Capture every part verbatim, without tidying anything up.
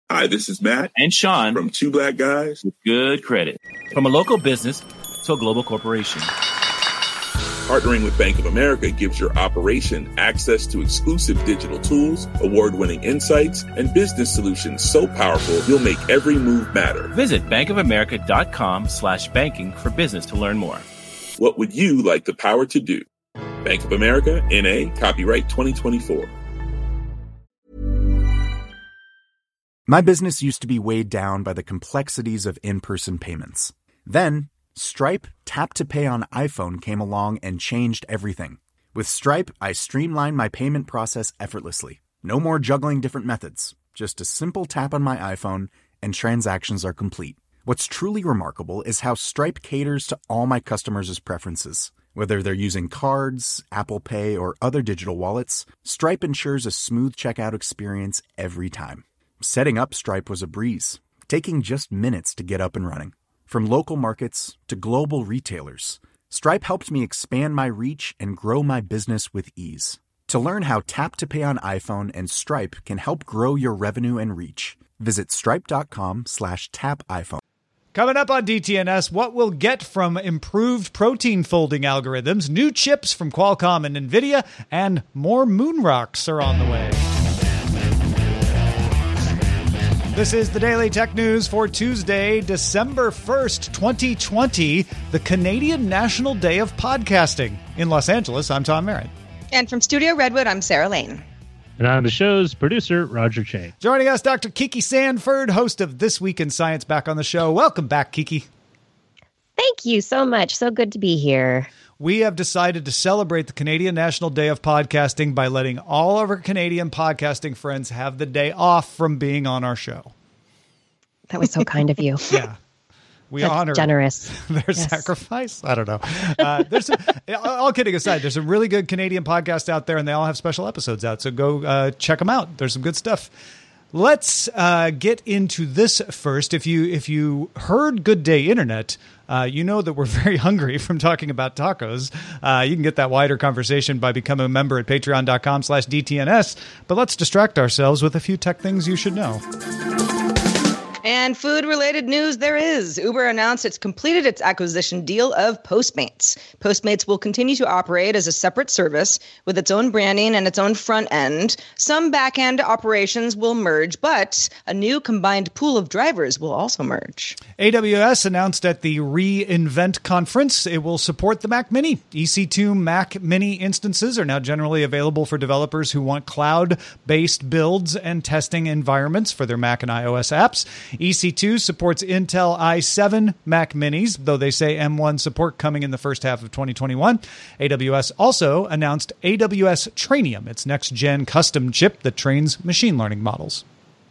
Hi, this is Matt and Sean from Two Black Guys with Good Credit. From a local business to a global corporation. Partnering with Bank of America gives your operation access to exclusive digital tools, award-winning insights, and business solutions so powerful you'll make every move matter. Visit bankofamerica.com slash banking for business to learn more. What would you like the power to do? Bank of America, N A, copyright twenty twenty-four. My business used to be weighed down by the complexities of in-person payments. Then, Stripe Tap to Pay on iPhone came along and changed everything. With Stripe, I streamlined my payment process effortlessly. No more juggling different methods. Just a simple tap on my iPhone and transactions are complete. What's truly remarkable is how Stripe caters to all my customers' preferences. Whether they're using cards, Apple Pay, or other digital wallets, Stripe ensures a smooth checkout experience every time. Setting up Stripe was a breeze, taking just minutes to get up and running. From local markets to global retailers, Stripe helped me expand my reach and grow my business with ease. To learn how Tap to Pay on iPhone and Stripe can help grow your revenue and reach, visit stripe.com slash tap iPhone. Coming up on D T N S, what we'll get from improved protein folding algorithms, new chips from Qualcomm and NVIDIA, and more moon rocks are on the way. This is the Daily Tech News for Tuesday, December first, twenty twenty, the Canadian National Day of Podcasting. In Los Angeles, I'm Tom Merritt. And from Studio Redwood, I'm Sarah Lane. And I'm the show's producer, Roger Chang. Joining us, Doctor Kiki Sanford, host of This Week in Science, back on the show. Welcome back, Kiki. Thank you so much. So good to be here. We have decided to celebrate the Canadian National Day of Podcasting by letting all of our Canadian podcasting friends have the day off from being on our show. That was so kind of you. Yeah. We That's honor generous. their Yes. sacrifice. I don't know. Uh, there's some, all kidding aside, there's some really good Canadian podcasts out there, and they all have special episodes out. So go uh, check them out. There's some good stuff. Let's uh, get into this first. If you if you heard Good Day Internet, uh, you know that we're very hungry from talking about tacos. Uh, you can get that wider conversation by becoming a member at patreon.com slash DTNS. But let's distract ourselves with a few tech things you should know. And food-related news there is. Uber announced it's completed its acquisition deal of Postmates. Postmates will continue to operate as a separate service with its own branding and its own front end. Some back-end operations will merge, but a new combined pool of drivers will also merge. A W S announced at the reInvent conference it will support the Mac Mini. E C two Mac Mini instances are now generally available for developers who want cloud-based builds and testing environments for their Mac and iOS apps. E C two supports Intel i seven Mac Minis, though they say M one support coming in the first half of twenty twenty-one. A W S also announced A W S Trainium, its next-gen custom chip that trains machine learning models.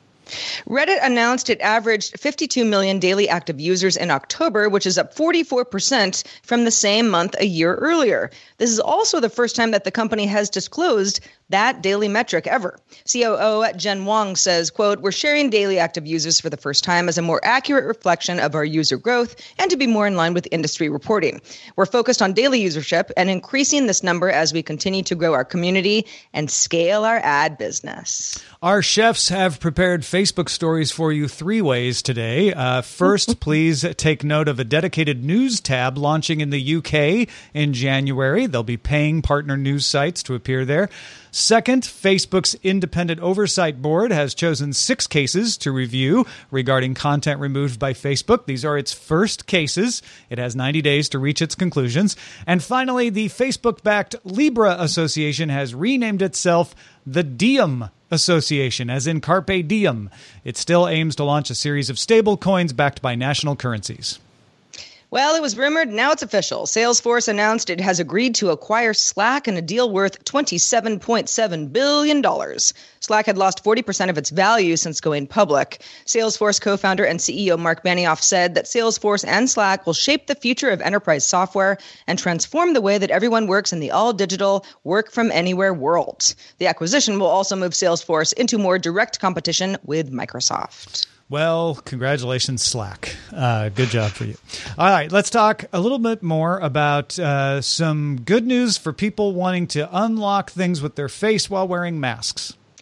Reddit announced it averaged fifty-two million daily active users in October, which is up forty-four percent from the same month a year earlier. This is also the first time that the company has disclosed that daily metric ever. C O O Jen Wong says, quote, "We're sharing daily active users for the first time as a more accurate reflection of our user growth and to be more in line with industry reporting. We're focused on daily usership and increasing this number as we continue to grow our community and scale our ad business." Our chefs have prepared Facebook stories for you three ways today. Uh, first, please take note of a dedicated news tab launching in the U K in January. They'll be paying partner news sites to appear there. Second, Facebook's Independent Oversight Board has chosen six cases to review regarding content removed by Facebook. These are its first cases. It has ninety days to reach its conclusions. And finally, the Facebook-backed Libra Association has renamed itself the Diem Association, as in Carpe Diem. It still aims to launch a series of stable coins backed by national currencies. Well, it was rumored, now it's official. Salesforce announced it has agreed to acquire Slack in a deal worth twenty-seven point seven billion dollars. Slack had lost forty percent of its value since going public. Salesforce co-founder and C E O Mark Benioff said that Salesforce and Slack will shape the future of enterprise software and transform the way that everyone works in the all-digital, work-from-anywhere world. The acquisition will also move Salesforce into more direct competition with Microsoft. Well, congratulations, Slack. Uh, good job for you. All right, let's talk a little bit more about uh, some good news for people wanting to unlock things with their face while wearing masks.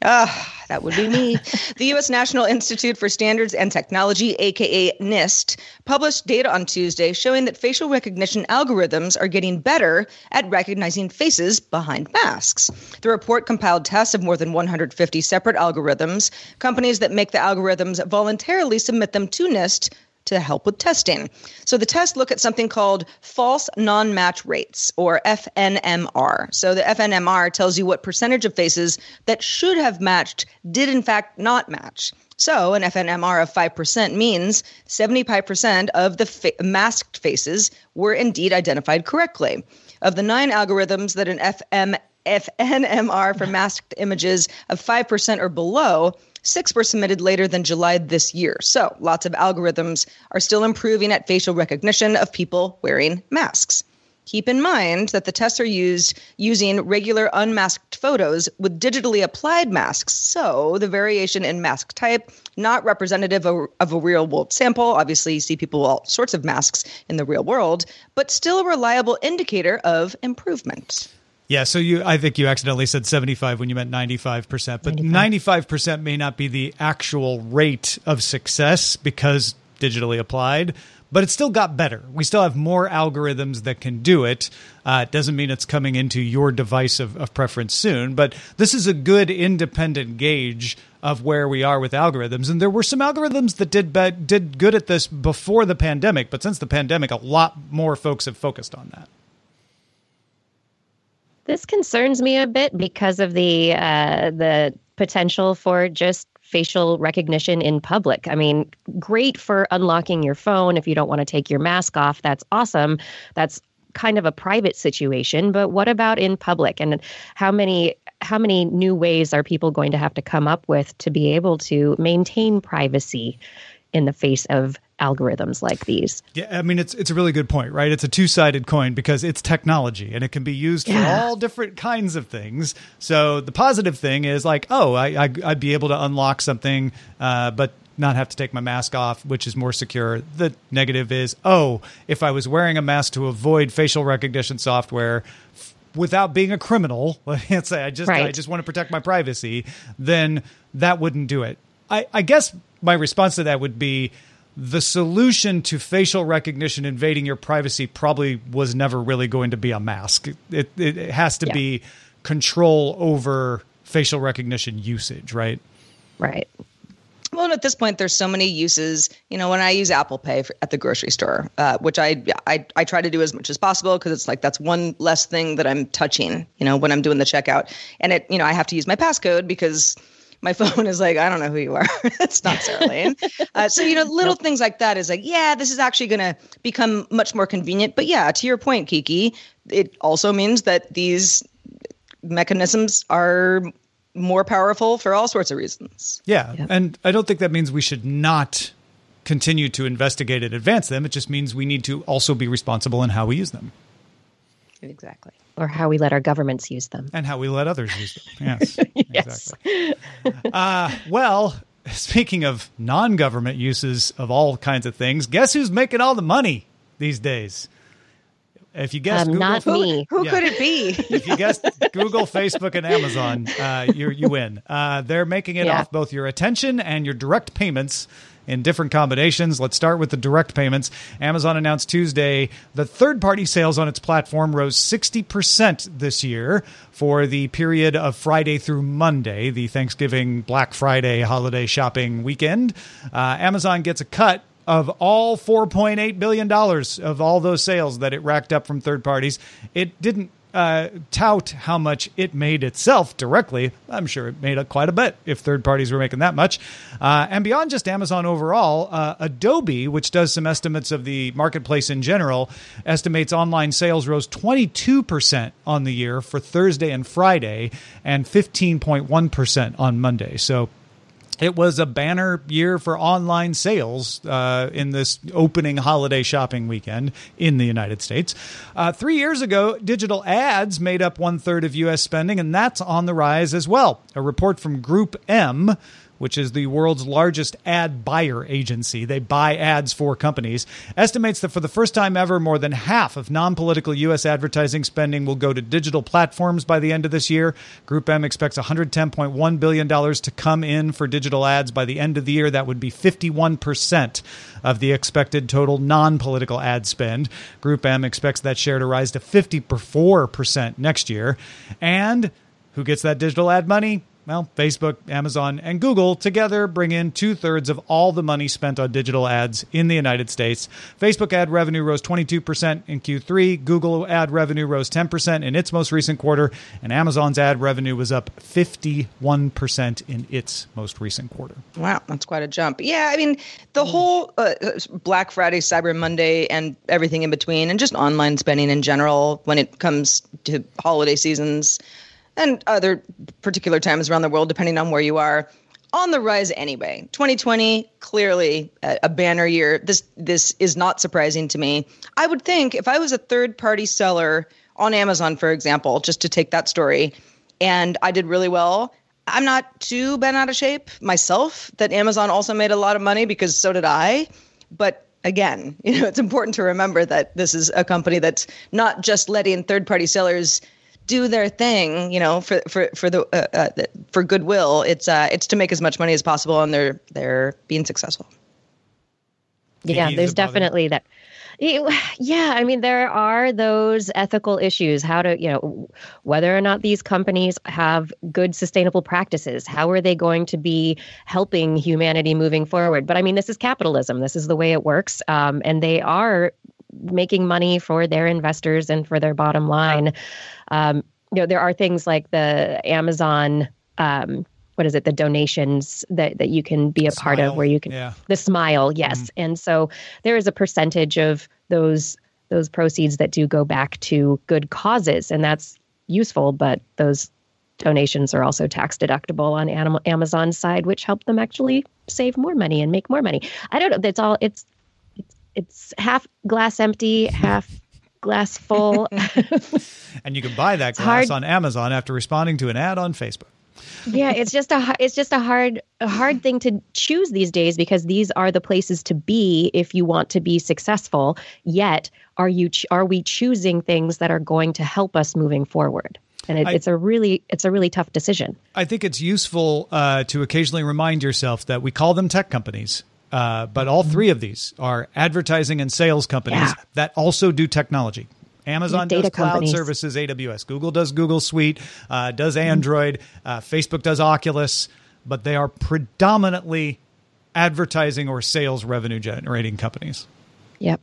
Ah, that would be me. The U S National Institute for Standards and Technology, aka NIST, published data on Tuesday showing that facial recognition algorithms are getting better at recognizing faces behind masks. The report compiled tests of more than one hundred fifty separate algorithms. Companies that make the algorithms voluntarily submit them to NIST to help with testing. So the tests look at something called false non-match rates, or F N M R. So the F N M R tells you what percentage of faces that should have matched did in fact not match. So an F N M R of five percent means seventy-five percent of the fa- masked faces were indeed identified correctly. Of the nine algorithms that an F M, F N M R for masked images of five percent or below, six were submitted later than July this year. So lots of algorithms are still improving at facial recognition of people wearing masks. Keep in mind that the tests are used using regular unmasked photos with digitally applied masks. So the variation in mask type, not representative of, of a real world sample. Obviously, you see people with all sorts of masks in the real world, but still a reliable indicator of improvement. Yeah, so you, I think you accidentally said seventy-five when you meant ninety-five percent, but ninety-five. ninety-five percent may not be the actual rate of success because digitally applied, but it still got better. We still have more algorithms that can do it. Uh, it doesn't mean it's coming into your device of, of preference soon, but this is a good independent gauge of where we are with algorithms. And there were some algorithms that did be- did good at this before the pandemic, but since the pandemic, a lot more folks have focused on that. This concerns me a bit because of the uh, the potential for just facial recognition in public. I mean, great for unlocking your phone if you don't want to take your mask off. That's awesome. That's kind of a private situation. But what about in public? And how many how many new ways are people going to have to come up with to be able to maintain privacy in the face of algorithms like these? Yeah, I mean, it's it's a really good point, right? It's a two-sided coin because it's technology and it can be used yeah. for all different kinds of things. So the positive thing is like, oh, I, I, I'd be able to unlock something, uh, but not have to take my mask off, which is more secure. The negative is, oh, if I was wearing a mask to avoid facial recognition software f- without being a criminal, let's say I just right. I just want to protect my privacy, then that wouldn't do it. I, I guess my response to that would be the solution to facial recognition invading your privacy probably was never really going to be a mask. It, it, it has to yeah. be control over facial recognition usage, right? Right. Well, at this point, there's so many uses. You know, when I use Apple Pay for, at the grocery store, uh, which I, I I try to do as much as possible because it's like that's one less thing that I'm touching, you know, when I'm doing the checkout. And it, you know, I have to use my passcode because my phone is like, I don't know who you are. It's not Sarah Lane. Uh, so, you know, little nope. things like that is like, yeah, this is actually going to become much more convenient. But yeah, to your point, Kiki, it also means that these mechanisms are more powerful for all sorts of reasons. Yeah. Yep. And I don't think that means we should not continue to investigate and advance them. It just means we need to also be responsible in how we use them. Exactly. Or how we let our governments use them. And how we let others use them. Yes. yes. Exactly. Uh, well, speaking of non-government uses of all kinds of things, guess who's making all the money these days? If you guessed um, Google, not me. Who, who yeah. could it be? If you guessed Google, Facebook, and Amazon, uh, you you win. Uh, they're making it yeah. off both your attention and your direct payments in different combinations. Let's start with the direct payments. Amazon announced Tuesday that third-party sales on its platform rose sixty percent this year for the period of Friday through Monday, the Thanksgiving, Black Friday holiday shopping weekend. Uh, Amazon gets a cut of all four point eight billion dollars of all those sales that it racked up from third parties. It didn't uh, tout how much it made itself directly. I'm sure it made quite a bit if third parties were making that much. Uh, and beyond just Amazon overall, uh, Adobe, which does some estimates of the marketplace in general, estimates online sales rose twenty-two percent on the year for Thursday and Friday and fifteen point one percent on Monday. So it was a banner year for online sales uh, in this opening holiday shopping weekend in the United States. Uh, three years ago, digital ads made up one third of U S spending, and that's on the rise as well. A report from Group M, which is the world's largest ad buyer agency, they buy ads for companies, estimates that for the first time ever, more than half of non-political U S advertising spending will go to digital platforms by the end of this year. Group M expects one hundred ten point one billion dollars to come in for digital ads by the end of the year. That would be fifty-one percent of the expected total non-political ad spend. Group M expects that share to rise to fifty-four percent next year. And who gets that digital ad money? Well, Facebook, Amazon, and Google together bring in two-thirds of all the money spent on digital ads in the United States. Facebook ad revenue rose twenty-two percent in Q three. Google ad revenue rose ten percent in its most recent quarter. And Amazon's ad revenue was up fifty-one percent in its most recent quarter. Wow, that's quite a jump. Yeah, I mean, the whole uh, Black Friday, Cyber Monday, and everything in between, and just online spending in general when it comes to holiday seasons and other particular times around the world, depending on where you are, on the rise anyway. twenty twenty, clearly a, a banner year. This this is not surprising to me. I would think if I was a third-party seller on Amazon, for example, just to take that story, and I did really well, I'm not too bent out of shape myself that Amazon also made a lot of money because so did I. But again, you know, it's important to remember that this is a company that's not just letting third-party sellers do their thing, you know, for for for the uh, uh, for goodwill. It's uh, it's to make as much money as possible, and they're they're being successful. Yeah, there's definitely that. Yeah, I mean, there are those ethical issues. How to, you know, whether or not these companies have good sustainable practices. How are they going to be helping humanity moving forward? But I mean, this is capitalism. This is the way it works, um, and they are making money for their investors and for their bottom line. Um, you know, there are things like the Amazon, um, what is it, the donations that, that you can be a Smile. part of where you can, yeah. the Smile, yes. Mm. And so there is a percentage of those those proceeds that do go back to good causes, and that's useful, but those donations are also tax deductible on Am- Amazon's side, which help them actually save more money and make more money. I don't know. That's all. It's It's half glass empty, half glass full. And you can buy that glass on Amazon after responding to an ad on Facebook. Yeah, it's just a it's just a hard a hard thing to choose these days because these are the places to be if you want to be successful. Yet, are you ch- are we choosing things that are going to help us moving forward? And it, I, it's a really it's a really tough decision. I think it's useful uh, to occasionally remind yourself that we call them tech companies. Uh, but all three of these are advertising and sales companies yeah. that also do technology. Amazon does cloud companies. services, A W S. Google does Google Suite, uh, does Android. Uh, Facebook does Oculus. But they are predominantly advertising or sales revenue generating companies. Yep.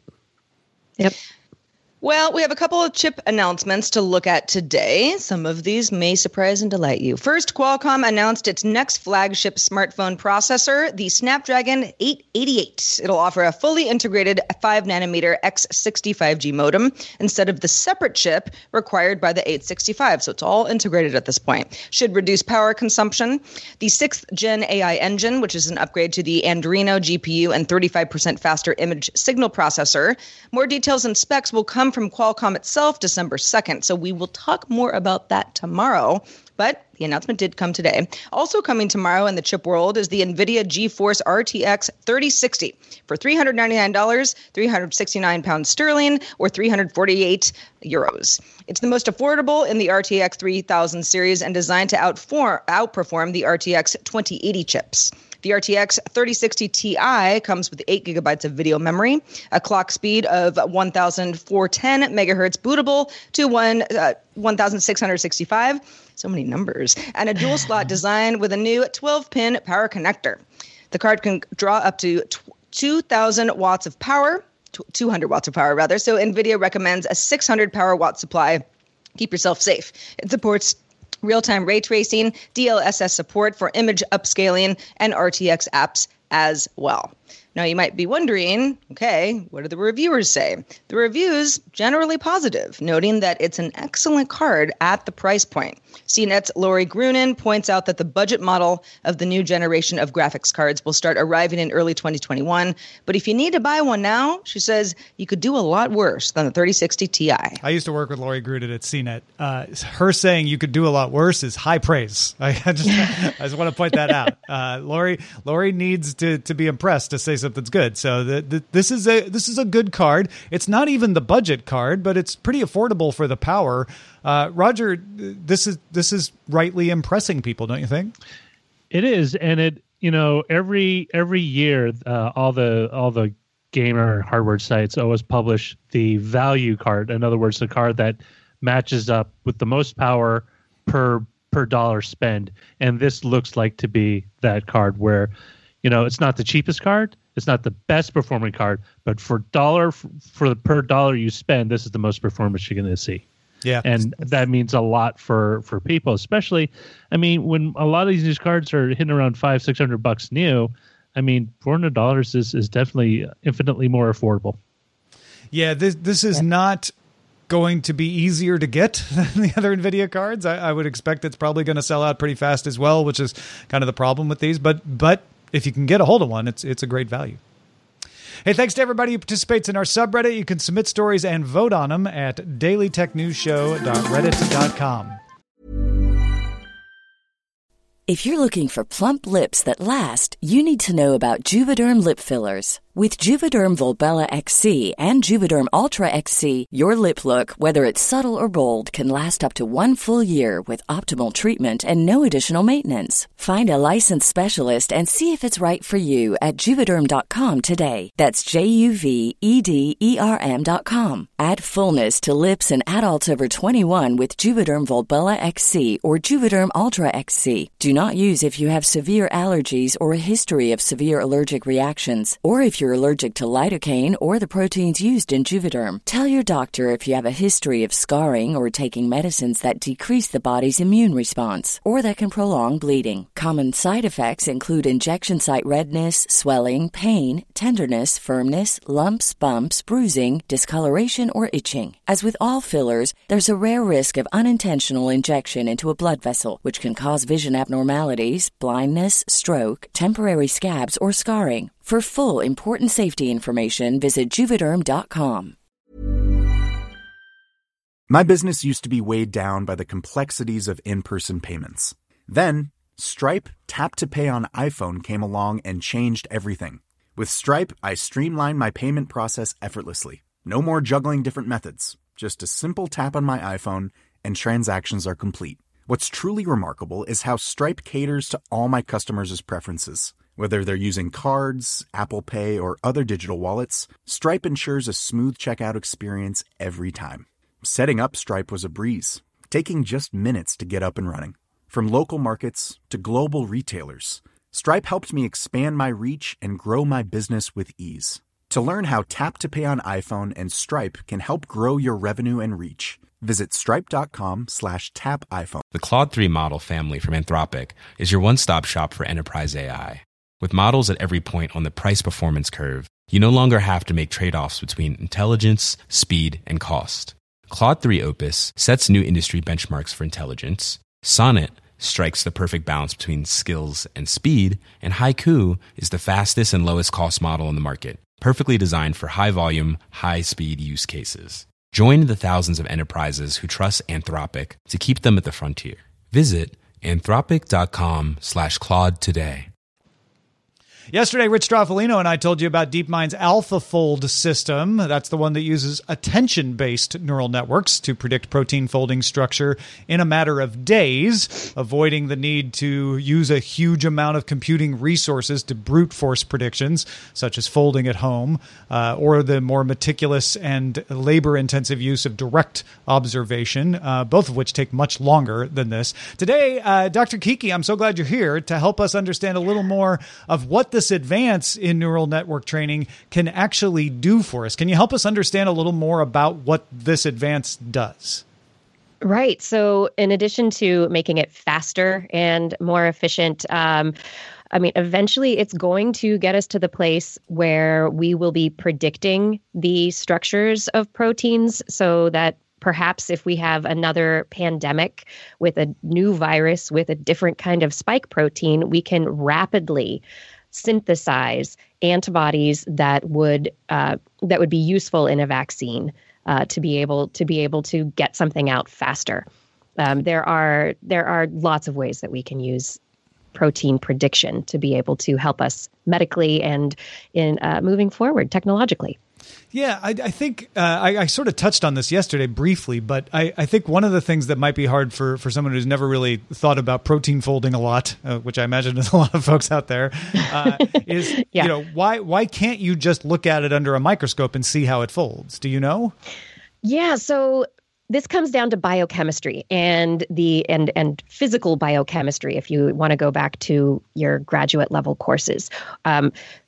Yep. Well, we have a couple of chip announcements to look at today. Some of these may surprise and delight you. First, Qualcomm announced its next flagship smartphone processor, the Snapdragon eight eighty-eight. It'll offer a fully integrated five nanometer X sixty-five G modem instead of the separate chip required by the eight sixty-five. So it's all integrated at this point. Should reduce power consumption. The sixth gen A I engine, which is an upgrade to the Adreno G P U and thirty-five percent faster image signal processor. More details and specs will come from Qualcomm itself December second. So we will talk more about that tomorrow. But the announcement did come today. Also coming tomorrow in the chip world is the NVIDIA GeForce R T X thirty sixty for three hundred ninety-nine dollars, three hundred sixty-nine pounds sterling, or three hundred forty-eight euros. It's the most affordable in the R T X three thousand series and designed to outform, outperform the R T X twenty eighty chips. The R T X thirty sixty Ti comes with eight gigabytes of video memory, a clock speed of one thousand four hundred ten megahertz bootable to one, uh, one thousand six hundred sixty-five. So many numbers. And a dual slot design with a new twelve pin power connector. The card can draw up to two thousand watts of power, two hundred watts of power rather. So NVIDIA recommends a six hundred power watt supply. Keep yourself safe. It supports real-time ray tracing, D L S S support for image upscaling, and R T X apps as well. Now, you might be wondering, okay, what do the reviewers say? The reviews generally positive, noting that it's an excellent card at the price point. C NET's Lori Grunin points out that the budget model of the new generation of graphics cards will start arriving in early twenty twenty-one. But if you need to buy one now, she says you could do a lot worse than the thirty sixty Ti. I used to work with Lori Grunin at C NET. Uh, her saying you could do a lot worse is high praise. I just, I just want to point that out. Uh, Lori, Lori needs to, to be impressed to say something's good. So the, the, this is a this is a good card. It's not even the budget card, but it's pretty affordable for the power. Uh, Roger, this is this is rightly impressing people, don't you think? It is, and it you know every every year uh, all the all the gamer hardware sites always publish the value card. In other words, the card that matches up with the most power per per dollar spend. And this looks like to be that card where, you know, it's not the cheapest card, it's not the best performing card, but for dollar for the per dollar you spend, this is the most performance you're going to see. Yeah. And that means a lot for, for people, especially, I mean, when a lot of these cards are hitting around five, six hundred bucks new, I mean, four hundred dollars is, is definitely infinitely more affordable. Yeah. This, this is not going to be easier to get than the other NVIDIA cards. I, I would expect it's probably going to sell out pretty fast as well, which is kind of the problem with these, but, but if you can get a hold of one, it's, it's a great value. Hey, thanks to everybody who participates in our subreddit. You can submit stories and vote on them at daily tech news show dot reddit dot com. If you're looking for plump lips that last, you need to know about Juvederm lip fillers. With Juvederm Volbella X C and Juvederm Ultra X C, your lip look, whether it's subtle or bold, can last up to one full year with optimal treatment and no additional maintenance. Find a licensed specialist and see if it's right for you at Juvederm dot com today. That's J U V E D E R M dot com. Add fullness to lips in adults over twenty-one with Juvederm Volbella X C or Juvederm Ultra X C. Do not use if you have severe allergies or a history of severe allergic reactions, or if you're allergic to lidocaine or the proteins used in Juvederm. Tell your doctor if you have a history of scarring or taking medicines that decrease the body's immune response or that can prolong bleeding. Common side effects include injection site redness, swelling, pain, tenderness, firmness, lumps, bumps, bruising, discoloration, or itching. As with all fillers, there's a rare risk of unintentional injection into a blood vessel, which can cause vision abnormalities, blindness, stroke, temporary scabs, or scarring. For full important safety information, visit Juvederm dot com. My business used to be weighed down by the complexities of in-person payments. Then, Stripe Tap to Pay on iPhone came along and changed everything. With Stripe, I streamlined my payment process effortlessly. No more juggling different methods. Just a simple tap on my iPhone and transactions are complete. What's truly remarkable is how Stripe caters to all my customers' preferences. Whether they're using cards, Apple Pay, or other digital wallets, Stripe ensures a smooth checkout experience every time. Setting up Stripe was a breeze, taking just minutes to get up and running. From local markets to global retailers, Stripe helped me expand my reach and grow my business with ease. To learn how Tap to Pay on iPhone and Stripe can help grow your revenue and reach, visit stripe.com slash tap iPhone. The Claude three model family from Anthropic is your one-stop shop for enterprise A I. With models at every point on the price-performance curve, you no longer have to make trade-offs between intelligence, speed, and cost. Claude three Opus sets new industry benchmarks for intelligence. Sonnet strikes the perfect balance between skills and speed. And Haiku is the fastest and lowest cost model in the market, perfectly designed for high-volume, high-speed use cases. Join the thousands of enterprises who trust Anthropic to keep them at the frontier. Visit anthropic.com slash Claude today. Yesterday, Rich Stroffolino and I told you about DeepMind's AlphaFold system. That's the one that uses attention-based neural networks to predict protein folding structure in a matter of days, avoiding the need to use a huge amount of computing resources to brute force predictions, such as folding at home, uh, or the more meticulous and labor-intensive use of direct observation, uh, both of which take much longer than this. Today, uh, Doctor Kiki, I'm so glad you're here to help us understand a little more of what this advance in neural network training can actually do for us. Can you help us understand a little more about what this advance does? Right. So in addition to making it faster and more efficient, um, I mean, eventually it's going to get us to the place where we will be predicting the structures of proteins so that perhaps if we have another pandemic with a new virus with a different kind of spike protein, we can rapidly synthesize antibodies that would uh, that would be useful in a vaccine uh, to be able to be able to get something out faster. Um, there are there are lots of ways that we can use protein prediction to be able to help us medically and in uh, moving forward technologically. Yeah, I, I think uh, I, I sort of touched on this yesterday briefly, but I, I think one of the things that might be hard for, for someone who's never really thought about protein folding a lot, uh, which I imagine is a lot of folks out there, uh, is yeah. you know why why can't you just look at it under a microscope and see how it folds? Do you know? Yeah, so this comes down to biochemistry and the and and physical biochemistry. If you want to go back to your graduate level courses, um,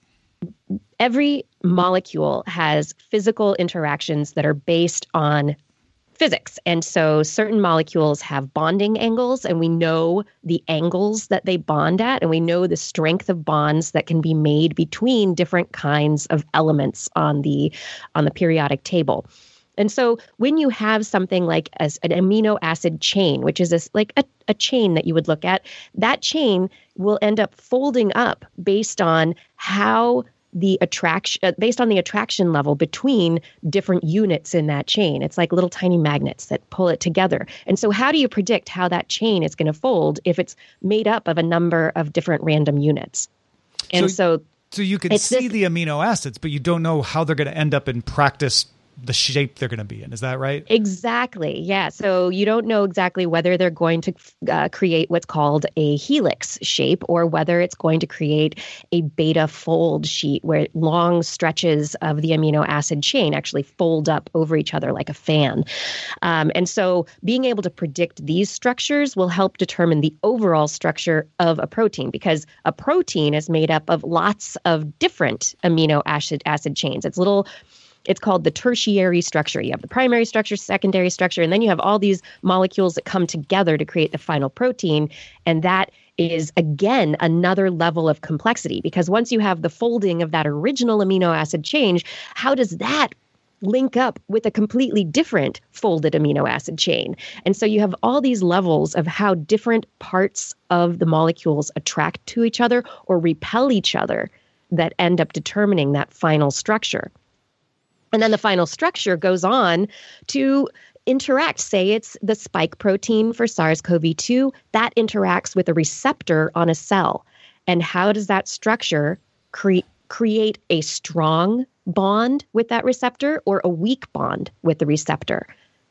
every molecule has physical interactions that are based on physics. And so certain molecules have bonding angles, and we know the angles that they bond at, and we know the strength of bonds that can be made between different kinds of elements on the on the periodic table. And so when you have something like as an amino acid chain, which is a, like a, a chain that you would look at, that chain will end up folding up based on how the attraction, uh, based on the attraction level between different units in that chain. It's like little tiny magnets that pull it together. And so how do you predict how that chain is going to fold if it's made up of a number of different random units? And so, so, so you can see this, the amino acids, but you don't know how they're going to end up in practice, the shape they're going to be in. Is that right? Exactly. Yeah. So you don't know exactly whether they're going to uh, create what's called a helix shape or whether it's going to create a beta fold sheet where long stretches of the amino acid chain actually fold up over each other like a fan. Um, and so being able to predict these structures will help determine the overall structure of a protein, because a protein is made up of lots of different amino acid acid chains. It's little It's called the tertiary structure. You have the primary structure, secondary structure, and then you have all these molecules that come together to create the final protein. And that is, again, another level of complexity, because once you have the folding of that original amino acid chain, how does that link up with a completely different folded amino acid chain? And so you have all these levels of how different parts of the molecules attract to each other or repel each other that end up determining that final structure. And then the final structure goes on to interact. Say it's the spike protein for SARS-C o V two that interacts with a receptor on a cell. And how does that structure cre- create a strong bond with that receptor or a weak bond with the receptor?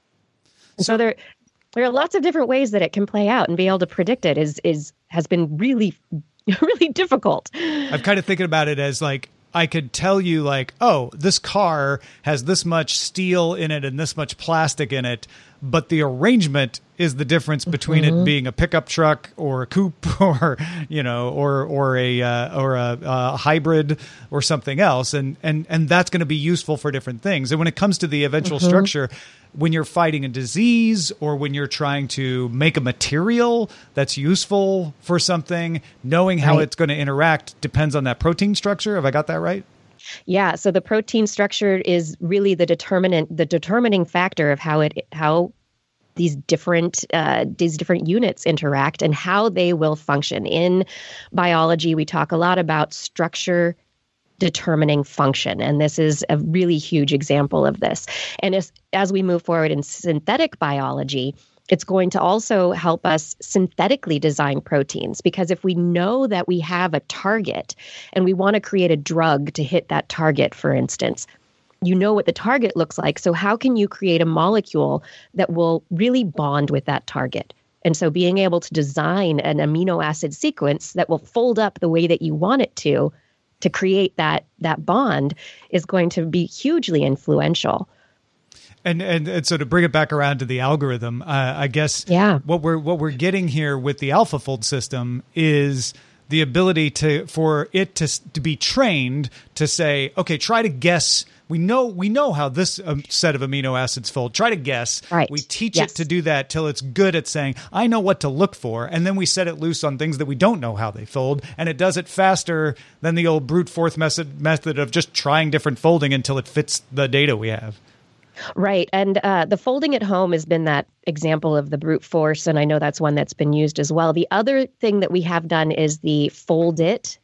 And so, so there, there are lots of different ways that it can play out, and being able to predict it is is has been really, really difficult. I'm kind of thinking about it as like, I could tell you like, oh, this car has this much steel in it and this much plastic in it, but the arrangement is the difference between mm-hmm. it being a pickup truck or a coupe or, you know, or or a uh, or a, a hybrid or something else, and and and that's going to be useful for different things. And when it comes to the eventual mm-hmm. structure, when you're fighting a disease or when you're trying to make a material that's useful for something, knowing how right. it's going to interact depends on that protein structure. Have I got that right? Yeah. So the protein structure is really the determinant, the determining factor of how it, how these different, uh, these different units interact and how they will function. In biology, we talk a lot about structure determining function. And this is a really huge example of this. And as, as we move forward in synthetic biology, it's going to also help us synthetically design proteins, because if we know that we have a target and we want to create a drug to hit that target, for instance, you know what the target looks like. So how can you create a molecule that will really bond with that target? And so being able to design an amino acid sequence that will fold up the way that you want it to, to create that that bond is going to be hugely influential. And, and and so to bring it back around to the algorithm, uh, I guess yeah. what we're what we're getting here with the AlphaFold system is the ability to for it to to be trained to say, okay, try to guess we know we know how this um, set of amino acids fold. Try to guess. Right. We teach Yes. it to do that till it's good at saying, I know what to look for. And then we set it loose on things that we don't know how they fold. And it does it faster than the old brute force method, method of just trying different folding until it fits the data we have. Right. And uh, the folding at home has been that example of the brute force. And I know that's one that's been used as well. The other thing that we have done is the Fold It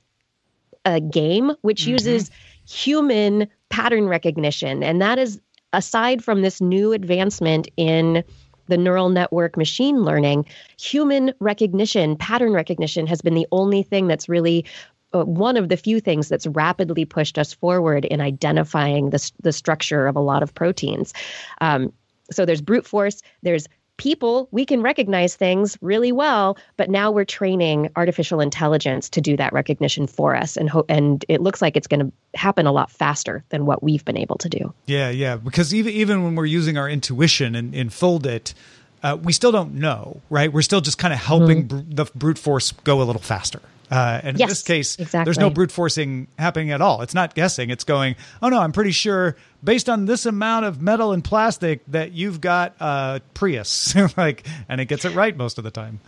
uh, game, which mm-hmm. uses human pattern recognition. And that is, aside from this new advancement in the neural network machine learning, human recognition, pattern recognition has been the only thing that's really Uh, one of the few things that's rapidly pushed us forward in identifying the, the structure of a lot of proteins. Um, so there's brute force, there's people, we can recognize things really well, but now we're training artificial intelligence to do that recognition for us. And ho- and it looks like it's going to happen a lot faster than what we've been able to do. Yeah, yeah. Because even, even when we're using our intuition in, in Fold It, uh, we still don't know, right? We're still just kind of helping mm-hmm. br- the brute force go a little faster. Uh, and yes, in this case, exactly. there's no brute forcing happening at all. It's not guessing. It's going, oh, no, I'm pretty sure based on this amount of metal and plastic that you've got a Prius. like, and it gets it right most of the time.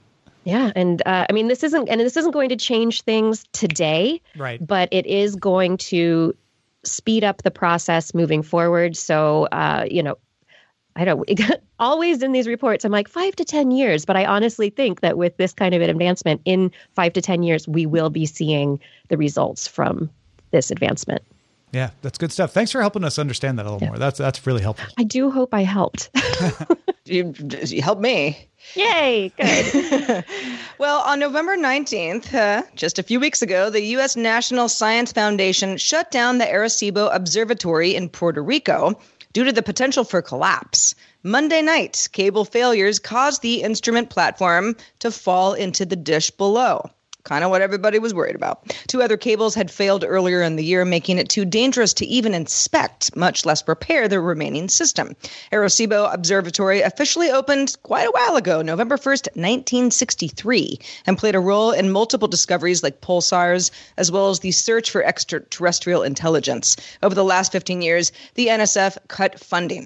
Yeah. And uh, I mean, this isn't and this isn't going to change things today. Right. But it is going to speed up the process moving forward. So, uh, you know, I don't always in these reports, I'm like five to ten years. But I honestly think that with this kind of an advancement in five to ten years, we will be seeing the results from this advancement. Yeah, that's good stuff. Thanks for helping us understand that a little yeah. more. That's that's really helpful. I do hope I helped. you, you helped me. Yay, good. Well, on November nineteenth, uh, just a few weeks ago, the U S National Science Foundation shut down the Arecibo Observatory in Puerto Rico due to the potential for collapse. Monday night, cable failures caused the instrument platform to fall into the dish below. Kind of what everybody was worried about. Two other cables had failed earlier in the year, making it too dangerous to even inspect, much less repair the remaining system. Arecibo Observatory officially opened quite a while ago, November first, nineteen sixty-three, and played a role in multiple discoveries like pulsars, as well as the search for extraterrestrial intelligence. Over the last fifteen years, the N S F cut funding.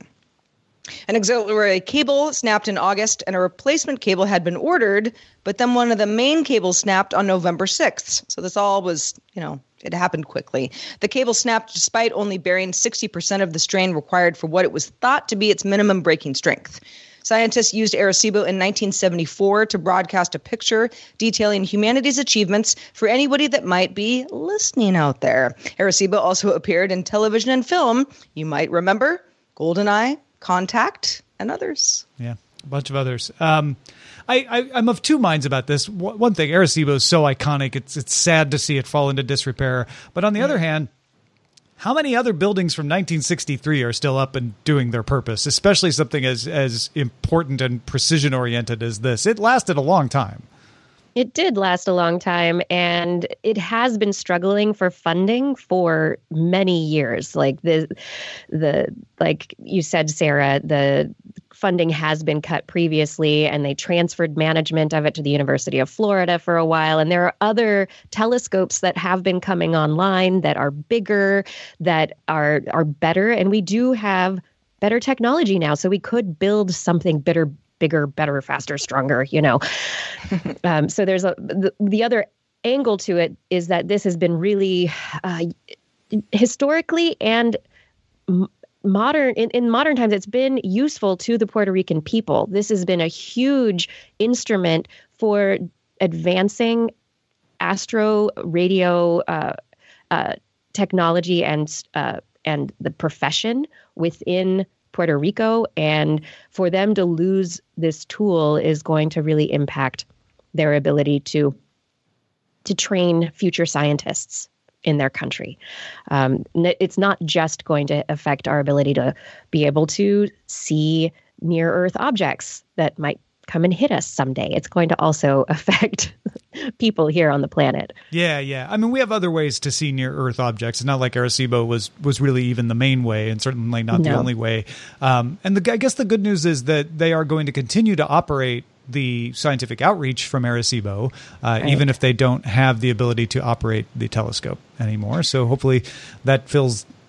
An auxiliary cable snapped in August, and a replacement cable had been ordered, but then one of the main cables snapped on November sixth. So this all was, you know, it happened quickly. The cable snapped despite only bearing sixty percent of the strain required for what it was thought to be its minimum breaking strength. Scientists used Arecibo in nineteen seventy-four to broadcast a picture detailing humanity's achievements for anybody that might be listening out there. Arecibo also appeared in television and film. You might remember GoldenEye, Contact, and others. Yeah, a bunch of others. Um, I, I, I'm of two minds about this. W- one thing, Arecibo is so iconic, it's it's sad to see it fall into disrepair. But on the yeah. other hand, how many other buildings from nineteen sixty-three are still up and doing their purpose, especially something as, as important and precision-oriented as this? It lasted a long time. It did last a long time, and it has been struggling for funding for many years. Like the, the like you said, Sarah, the funding has been cut previously, and they transferred management of it to the University of Florida for a while. And there are other telescopes that have been coming online that are bigger, that are are better, and we do have better technology now, so we could build something better. bigger, better, faster, stronger, you know. um, so there's a the, the other angle to it is that this has been really uh, historically and m- modern in, in modern times, it's been useful to the Puerto Rican people. This has been a huge instrument for advancing astro radio uh, uh, technology and uh, and the profession within Puerto Rico, and for them to lose this tool is going to really impact their ability to to train future scientists in their country. Um, it's not just going to affect our ability to be able to see near-Earth objects that might come and hit us someday. It's going to also affect people here on the planet. Yeah, yeah. I mean, we have other ways to see near-Earth objects. It's not like Arecibo was was really even the main way, and certainly not no. the only way. Um, and the, I guess the good news is that they are going to continue to operate the scientific outreach from Arecibo, uh, right. even if they don't have the ability to operate the telescope anymore. So hopefully that fills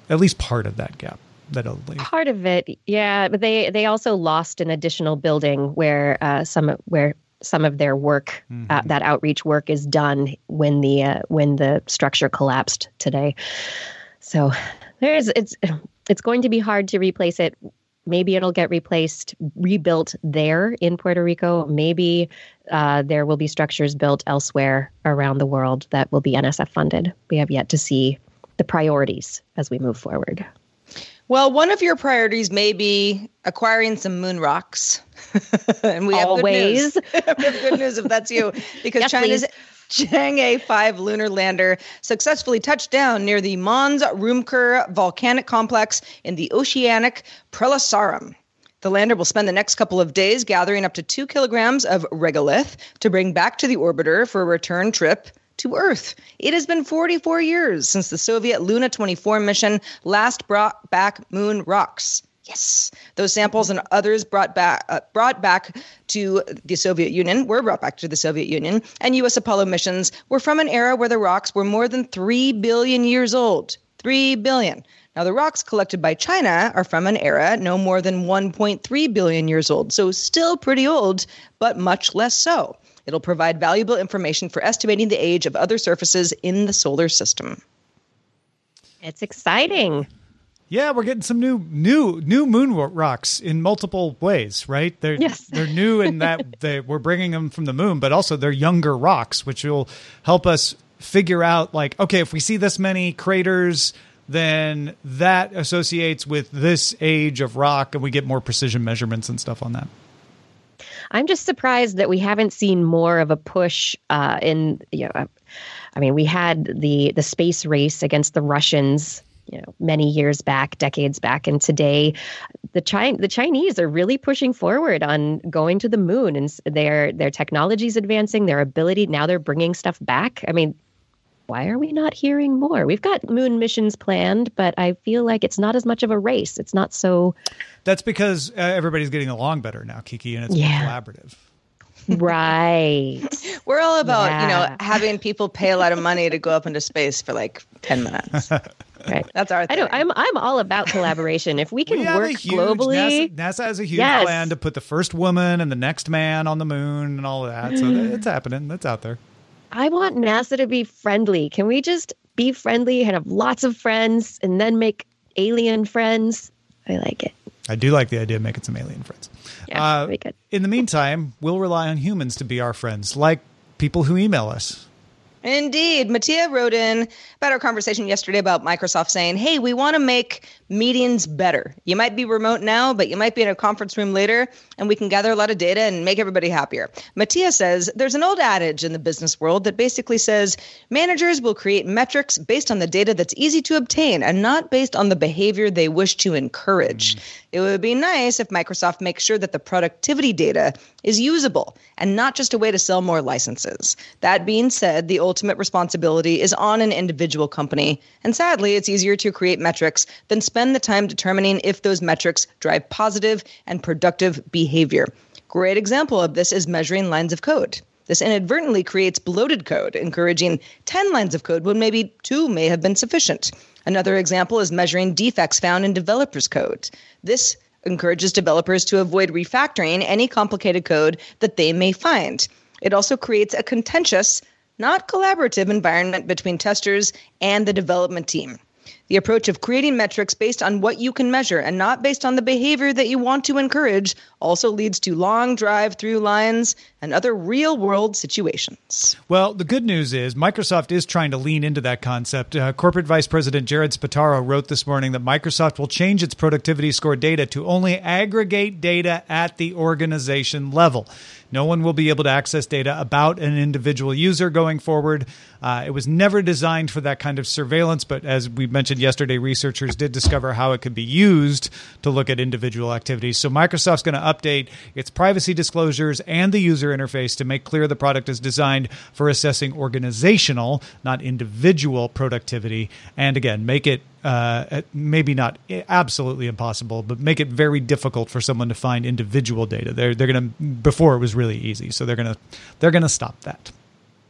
at least part of that gap. That'll leave. Part of it, yeah, but they they also lost an additional building where uh, some where some of their work, mm-hmm. uh, that outreach work, is done when the uh, when the structure collapsed today. So there's it's it's going to be hard to replace it. Maybe it'll get replaced, rebuilt there in Puerto Rico. Maybe uh, there will be structures built elsewhere around the world that will be N S F funded. We have yet to see the priorities as we move forward. Well, one of your priorities may be acquiring some moon rocks. And we have Always. good news. We have good news if that's you, because Yes, China's please. Chang'e five lunar lander successfully touched down near the Mons Rumker volcanic complex in the oceanic Prelasarum. The lander will spend the next couple of days gathering up to two kilograms of regolith to bring back to the orbiter for a return trip to Earth. It has been forty-four years since the Soviet Luna twenty-four mission last brought back moon rocks. Yes, those samples and others brought back uh, brought back to the Soviet Union were brought back to the Soviet Union, and U S Apollo missions were from an era where the rocks were more than three billion years old. Three billion. Now, the rocks collected by China are from an era no more than one point three billion years old, so still pretty old, but much less so. It'll provide valuable information for estimating the age of other surfaces in the solar system. It's exciting. Yeah, we're getting some new new new moon rocks in multiple ways, right? They're, yes. They're new in that they, we're bringing them from the moon, but also they're younger rocks, which will help us figure out, like, okay, if we see this many craters, then that associates with this age of rock, and we get more precision measurements and stuff on that. I'm just surprised that we haven't seen more of a push uh, in, you know, I mean, we had the the space race against the Russians, you know, many years back, decades back, and today the China the Chinese are really pushing forward on going to the moon, and their their technology is advancing, their ability, now they're bringing stuff back. I mean, why are we not hearing more? We've got moon missions planned, but I feel like it's not as much of a race. It's not so... That's because uh, everybody's getting along better now, Kiki, and it's yeah. more collaborative. Right. We're all about, yeah. you know, having people pay a lot of money to go up into space for like ten minutes. Right. That's our thing. I don't, I'm I'm all about collaboration. If we can we have work a huge, globally. NASA, NASA has a huge yes. plan to put the first woman and the next man on the moon and all of that. So it's happening. That's out there. I want NASA to be friendly. Can we just be friendly and have lots of friends and then make alien friends? I like it. I do like the idea of making some alien friends. Yeah, uh, make it. In the meantime, we'll rely on humans to be our friends, like people who email us. Indeed. Mattia wrote in about our conversation yesterday about Microsoft saying, hey, we want to make meetings better. You might be remote now, but you might be in a conference room later, and we can gather a lot of data and make everybody happier. Mattia says there's an old adage in the business world that basically says managers will create metrics based on the data that's easy to obtain and not based on the behavior they wish to encourage. Mm. It would be nice if Microsoft makes sure that the productivity data is usable and not just a way to sell more licenses. That being said, the ultimate responsibility is on an individual company, and sadly, it's easier to create metrics than spend the time determining if those metrics drive positive and productive behavior. Great example of this is measuring lines of code. This inadvertently creates bloated code, encouraging ten lines of code when maybe two may have been sufficient. Another example is measuring defects found in developers' code. This encourages developers to avoid refactoring any complicated code that they may find. It also creates a contentious, not collaborative environment between testers and the development team. The approach of creating metrics based on what you can measure and not based on the behavior that you want to encourage also leads to long drive-through lines and other real-world situations. Well, the good news is Microsoft is trying to lean into that concept. Uh, Corporate Vice President Jared Spataro wrote this morning that Microsoft will change its productivity score data to only aggregate data at the organization level. No one will be able to access data about an individual user going forward. Uh, it was never designed for that kind of surveillance, but as we mentioned yesterday, researchers did discover how it could be used to look at individual activities. So Microsoft's going to update its privacy disclosures and the user interface to make clear the product is designed for assessing organizational, not individual productivity. And again, make it Uh, maybe not absolutely impossible, but make it very difficult for someone to find individual data. They're they're gonna before it was really easy, so they're gonna they're gonna stop that.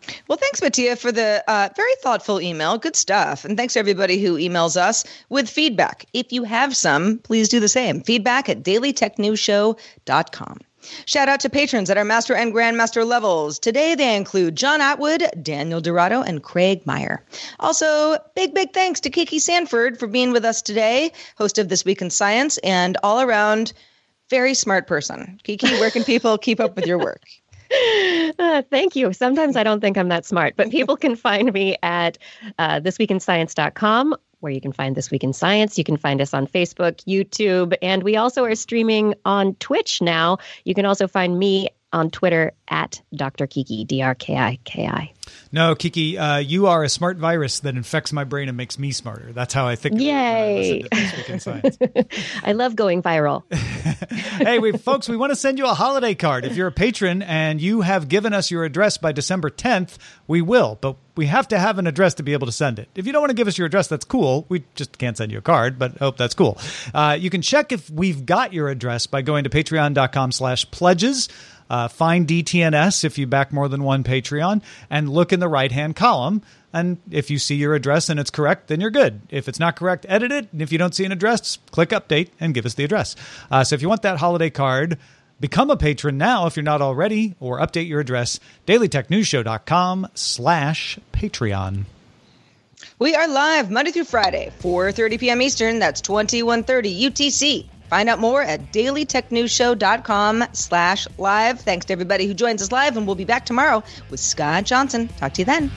Well, thanks, Mattia, for the uh, very thoughtful email. Good stuff. And thanks to everybody who emails us with feedback. If you have some, please do the same. Feedback at daily tech news show dot com. Shout out to patrons at our Master and Grandmaster levels. Today they include John Atwood, Daniel Dorado, and Craig Meyer. Also, big, big thanks to Kiki Sanford for being with us today, host of This Week in Science, and all around very smart person. Kiki, where can people keep up with your work? Uh, thank you. Sometimes I don't think I'm that smart, but people can find me at uh, this week in science dot com, where you can find This Week in Science. You can find us on Facebook, YouTube, and we also are streaming on Twitch now. You can also find me on Twitter at Doctor Kiki, D R K I K I. No, Kiki, uh, you are a smart virus that infects my brain and makes me smarter. That's how I think. Yay! Of it when I listen to This Week in Science. I love going viral. Hey, we folks, we want to send you a holiday card. If you're a patron and you have given us your address by December tenth, we will, but we have to have an address to be able to send it. If you don't want to give us your address, that's cool. We just can't send you a card, but I hope that's cool. Uh, you can check if we've got your address by going to patreon dot com slash pledges. Uh, find D T N S if you back more than one Patreon, and look in the right-hand column. And if you see your address and it's correct, then you're good. If it's not correct, edit it. And if you don't see an address, click update and give us the address. Uh, so if you want that holiday card, become a patron now if you're not already, or update your address, daily tech news show dot com slash Patreon. We are live Monday through Friday, four thirty p.m. Eastern. That's twenty-one thirty U T C. Find out more at daily tech news show dot com slash live. Thanks to everybody who joins us live, and we'll be back tomorrow with Scott Johnson. Talk to you then.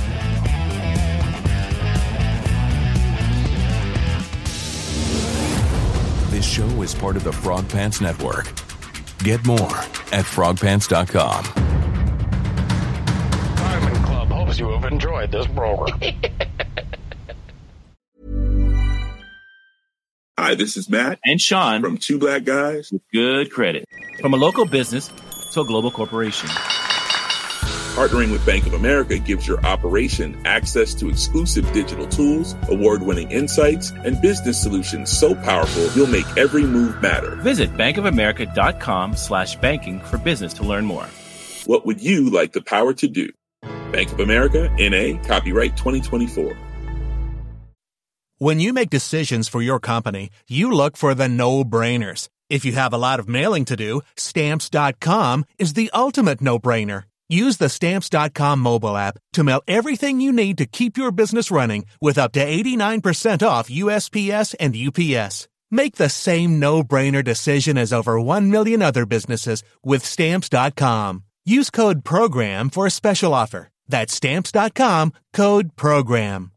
This show is part of the Frog Pants Network. Get more at frog pants dot com. Diamond Club hopes you have enjoyed this program. Hi, this is Matt and Sean from Two Black Guys with Good Credit. From a local business to a global corporation, partnering with Bank of America gives your operation access to exclusive digital tools, award-winning insights, and business solutions so powerful you'll make every move matter. Visit bankofamerica.com slash banking for business to learn more. What would you like the power to do? Bank of America, N A, copyright twenty twenty-four. When you make decisions for your company, you look for the no-brainers. If you have a lot of mailing to do, Stamps dot com is the ultimate no-brainer. Use the Stamps dot com mobile app to mail everything you need to keep your business running with up to eighty-nine percent off U S P S and U P S. Make the same no-brainer decision as over one million other businesses with Stamps dot com. Use code PROGRAM for a special offer. That's Stamps dot com, code PROGRAM.